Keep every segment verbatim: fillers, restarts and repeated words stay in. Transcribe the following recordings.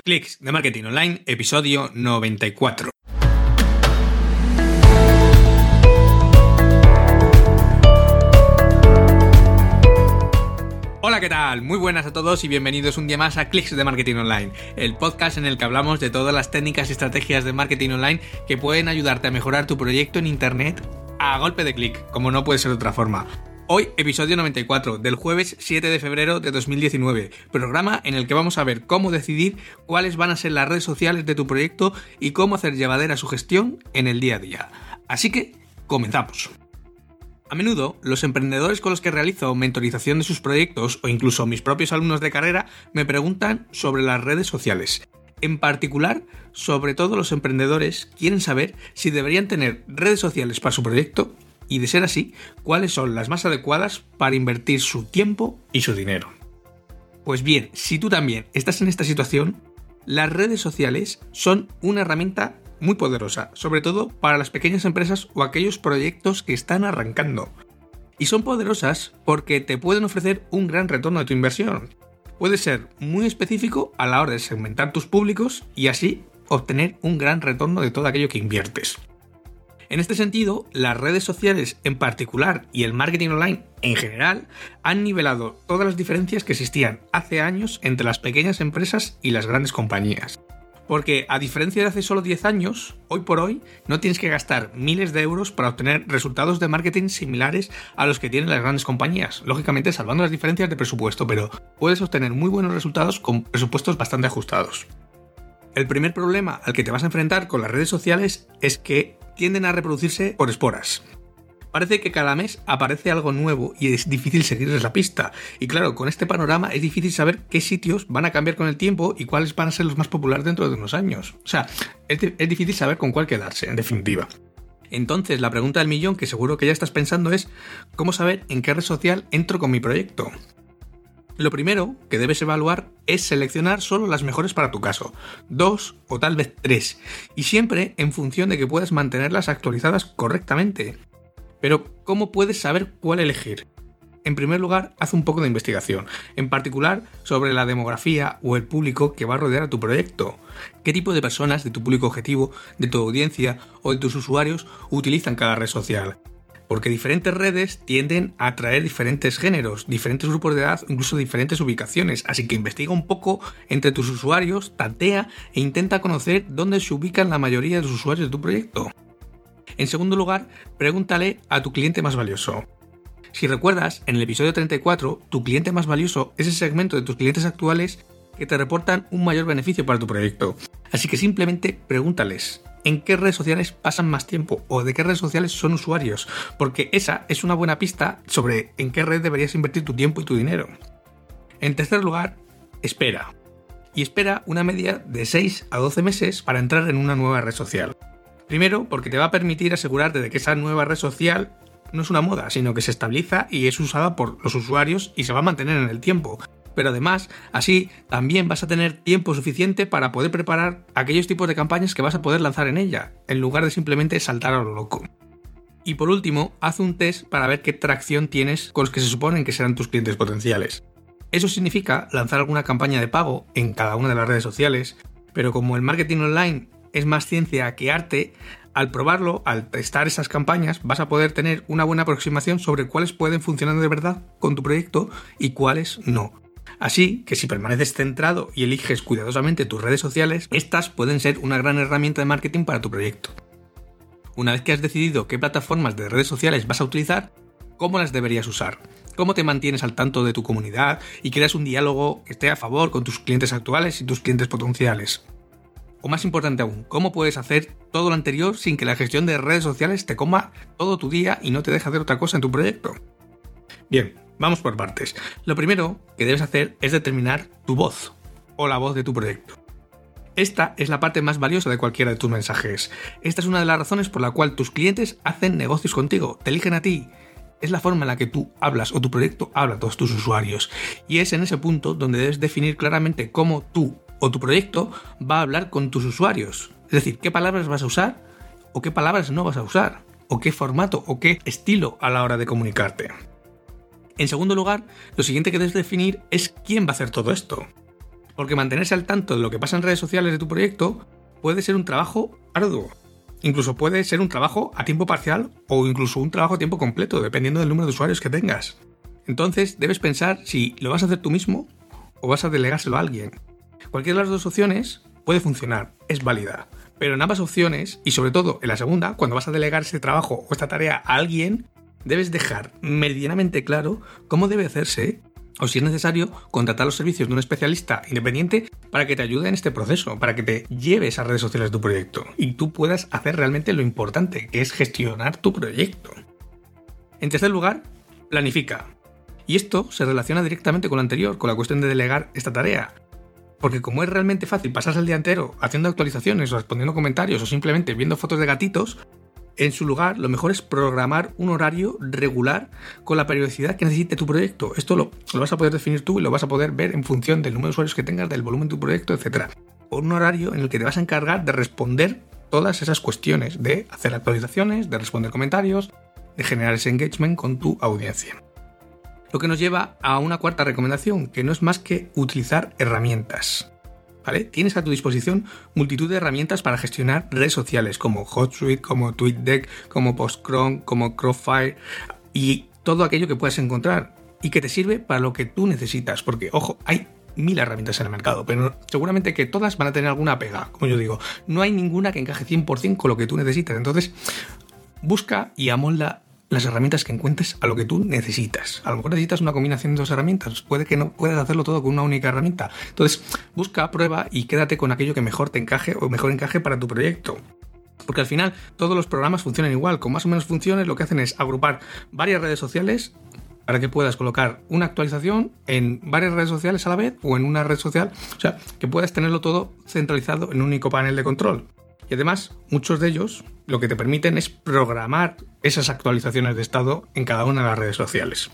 Clics de Marketing Online, episodio noventa y cuatro. Hola, ¿qué tal? Muy buenas a todos y bienvenidos un día más a Clics de Marketing Online, el podcast en el que hablamos de todas las técnicas y estrategias de marketing online que pueden ayudarte a mejorar tu proyecto en internet a golpe de clic, como no puede ser de otra forma. Hoy, episodio noventa y cuatro, del jueves siete de febrero de dos mil diecinueve, programa en el que vamos a ver cómo decidir cuáles van a ser las redes sociales de tu proyecto y cómo hacer llevadera su gestión en el día a día. Así que, comenzamos. A menudo, los emprendedores con los que realizo mentorización de sus proyectos o incluso mis propios alumnos de carrera me preguntan sobre las redes sociales. En particular, sobre todo los emprendedores quieren saber si deberían tener redes sociales para su proyecto y, de ser así, cuáles son las más adecuadas para invertir su tiempo y su dinero. Pues bien, si tú también estás en esta situación, las redes sociales son una herramienta muy poderosa, sobre todo para las pequeñas empresas o aquellos proyectos que están arrancando. Y son poderosas porque te pueden ofrecer un gran retorno de tu inversión. Puedes ser muy específico a la hora de segmentar tus públicos y así obtener un gran retorno de todo aquello que inviertes. En este sentido, las redes sociales en particular y el marketing online en general han nivelado todas las diferencias que existían hace años entre las pequeñas empresas y las grandes compañías. Porque, a diferencia de hace solo diez años, hoy por hoy no tienes que gastar miles de euros para obtener resultados de marketing similares a los que tienen las grandes compañías, lógicamente salvando las diferencias de presupuesto, pero puedes obtener muy buenos resultados con presupuestos bastante ajustados. El primer problema al que te vas a enfrentar con las redes sociales es que tienden a reproducirse por esporas. Parece que cada mes aparece algo nuevo y es difícil seguirles la pista. Y claro, con este panorama es difícil saber qué sitios van a cambiar con el tiempo y cuáles van a ser los más populares dentro de unos años. O sea, es, es difícil saber con cuál quedarse, en definitiva. Entonces, la pregunta del millón, que seguro que ya estás pensando, es ¿cómo saber en qué red social entro con mi proyecto? Lo primero que debes evaluar es seleccionar solo las mejores para tu caso, dos o tal vez tres, y siempre en función de que puedas mantenerlas actualizadas correctamente. Pero, ¿cómo puedes saber cuál elegir? En primer lugar, haz un poco de investigación, en particular sobre la demografía o el público que va a rodear a tu proyecto. ¿Qué tipo de personas de tu público objetivo, de tu audiencia o de tus usuarios utilizan cada red social? Porque diferentes redes tienden a atraer diferentes géneros, diferentes grupos de edad, incluso diferentes ubicaciones. Así que investiga un poco entre tus usuarios, tantea e intenta conocer dónde se ubican la mayoría de los usuarios de tu proyecto. En segundo lugar, pregúntale a tu cliente más valioso. Si recuerdas, en el episodio treinta y cuatro, tu cliente más valioso es el segmento de tus clientes actuales que te reportan un mayor beneficio para tu proyecto. Así que simplemente pregúntales en qué redes sociales pasan más tiempo o de qué redes sociales son usuarios, porque esa es una buena pista sobre en qué red deberías invertir tu tiempo y tu dinero. En tercer lugar, espera. Y espera una media de seis a doce meses para entrar en una nueva red social. Primero, porque te va a permitir asegurarte de que esa nueva red social no es una moda, sino que se estabiliza y es usada por los usuarios y se va a mantener en el tiempo. Pero además, así también vas a tener tiempo suficiente para poder preparar aquellos tipos de campañas que vas a poder lanzar en ella, en lugar de simplemente saltar a lo loco. Y por último, haz un test para ver qué tracción tienes con los que se suponen que serán tus clientes potenciales. Eso significa lanzar alguna campaña de pago en cada una de las redes sociales, pero como el marketing online es más ciencia que arte, al probarlo, al testar esas campañas, vas a poder tener una buena aproximación sobre cuáles pueden funcionar de verdad con tu proyecto y cuáles no. Así que si permaneces centrado y eliges cuidadosamente tus redes sociales, estas pueden ser una gran herramienta de marketing para tu proyecto. Una vez que has decidido qué plataformas de redes sociales vas a utilizar, ¿cómo las deberías usar? ¿Cómo te mantienes al tanto de tu comunidad y creas un diálogo que esté a favor con tus clientes actuales y tus clientes potenciales? O más importante aún, ¿cómo puedes hacer todo lo anterior sin que la gestión de redes sociales te coma todo tu día y no te deje hacer otra cosa en tu proyecto? Bien, vamos por partes. Lo primero que debes hacer es determinar tu voz o la voz de tu proyecto. Esta es la parte más valiosa de cualquiera de tus mensajes. Esta es una de las razones por la cual tus clientes hacen negocios contigo, te eligen a ti. Es la forma en la que tú hablas o tu proyecto habla a todos tus usuarios. Y es en ese punto donde debes definir claramente cómo tú o tu proyecto va a hablar con tus usuarios. Es decir, qué palabras vas a usar o qué palabras no vas a usar, o qué formato o qué estilo a la hora de comunicarte. En segundo lugar, lo siguiente que debes definir es quién va a hacer todo esto. Porque mantenerse al tanto de lo que pasa en redes sociales de tu proyecto puede ser un trabajo arduo. Incluso puede ser un trabajo a tiempo parcial o incluso un trabajo a tiempo completo, dependiendo del número de usuarios que tengas. Entonces debes pensar si lo vas a hacer tú mismo o vas a delegárselo a alguien. Cualquiera de las dos opciones puede funcionar, es válida. Pero en ambas opciones, y sobre todo en la segunda, cuando vas a delegar ese trabajo o esta tarea a alguien, debes dejar meridianamente claro cómo debe hacerse, o si es necesario, contratar los servicios de un especialista independiente para que te ayude en este proceso, para que te lleves a redes sociales de tu proyecto y tú puedas hacer realmente lo importante, que es gestionar tu proyecto. En tercer lugar, planifica. Y esto se relaciona directamente con lo anterior, con la cuestión de delegar esta tarea. Porque como es realmente fácil pasarse el día entero haciendo actualizaciones o respondiendo comentarios o simplemente viendo fotos de gatitos, en su lugar lo mejor es programar un horario regular con la periodicidad que necesite tu proyecto. Esto lo, lo vas a poder definir tú y lo vas a poder ver en función del número de usuarios que tengas, del volumen de tu proyecto, etcétera. O un horario en el que te vas a encargar de responder todas esas cuestiones, de hacer actualizaciones, de responder comentarios, de generar ese engagement con tu audiencia. Lo que nos lleva a una cuarta recomendación, que no es más que utilizar herramientas. ¿Vale? Tienes a tu disposición multitud de herramientas para gestionar redes sociales, como HotSuite, como TweetDeck, como PostCron, como Crossfire y todo aquello que puedas encontrar y que te sirve para lo que tú necesitas. Porque, ojo, hay mil herramientas en el mercado, pero seguramente que todas van a tener alguna pega. Como yo digo, no hay ninguna que encaje cien por ciento con lo que tú necesitas. Entonces, busca y amolda las herramientas que encuentres a lo que tú necesitas. A lo mejor necesitas una combinación de dos herramientas, puede que no puedas hacerlo todo con una única herramienta. Entonces, busca, prueba y quédate con aquello que mejor te encaje o mejor encaje para tu proyecto. Porque al final todos los programas funcionan igual, con más o menos funciones lo que hacen es agrupar varias redes sociales para que puedas colocar una actualización en varias redes sociales a la vez o en una red social, o sea, que puedas tenerlo todo centralizado en un único panel de control. Y además, muchos de ellos lo que te permiten es programar esas actualizaciones de estado en cada una de las redes sociales.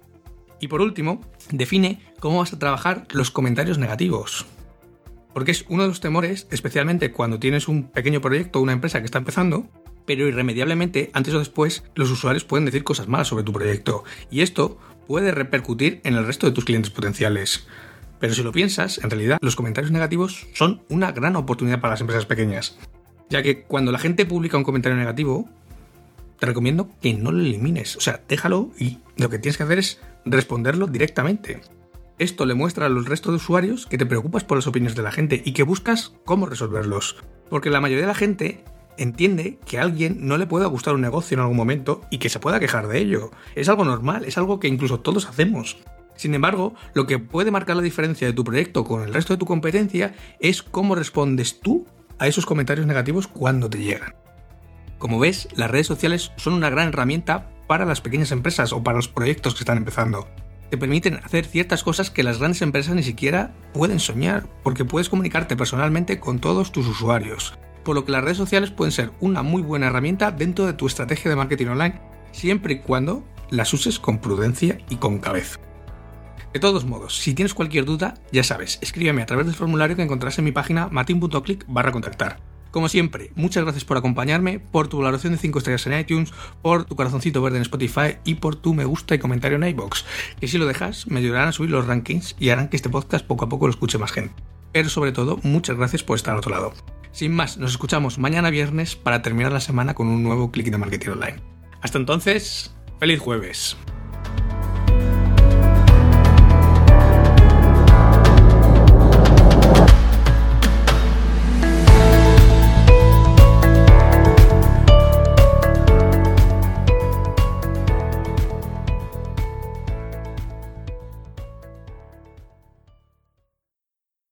Y por último, define cómo vas a trabajar los comentarios negativos. Porque es uno de los temores, especialmente cuando tienes un pequeño proyecto o una empresa que está empezando, pero irremediablemente, antes o después, los usuarios pueden decir cosas malas sobre tu proyecto. Y esto puede repercutir en el resto de tus clientes potenciales. Pero si lo piensas, en realidad los comentarios negativos son una gran oportunidad para las empresas pequeñas. Ya que cuando la gente publica un comentario negativo, te recomiendo que no lo elimines. O sea, déjalo y lo que tienes que hacer es responderlo directamente. Esto le muestra a los restos de usuarios que te preocupas por las opiniones de la gente y que buscas cómo resolverlos. Porque la mayoría de la gente entiende que a alguien no le pueda gustar un negocio en algún momento y que se pueda quejar de ello. Es algo normal, es algo que incluso todos hacemos. Sin embargo, lo que puede marcar la diferencia de tu proyecto con el resto de tu competencia es cómo respondes tú a esos comentarios negativos cuando te llegan. Como ves, las redes sociales son una gran herramienta para las pequeñas empresas o para los proyectos que están empezando. Te permiten hacer ciertas cosas que las grandes empresas ni siquiera pueden soñar, porque puedes comunicarte personalmente con todos tus usuarios. Por lo que las redes sociales pueden ser una muy buena herramienta dentro de tu estrategia de marketing online, siempre y cuando las uses con prudencia y con cabeza. De todos modos, si tienes cualquier duda, ya sabes, escríbeme a través del formulario que encontrarás en mi página matin punto click barra contactar. Como siempre, muchas gracias por acompañarme, por tu valoración de cinco estrellas en iTunes, por tu corazoncito verde en Spotify y por tu me gusta y comentario en iVoox, que si lo dejas me ayudarán a subir los rankings y harán que este podcast poco a poco lo escuche más gente. Pero sobre todo, muchas gracias por estar al otro lado. Sin más, nos escuchamos mañana viernes para terminar la semana con un nuevo clic de marketing online. Hasta entonces, ¡feliz jueves!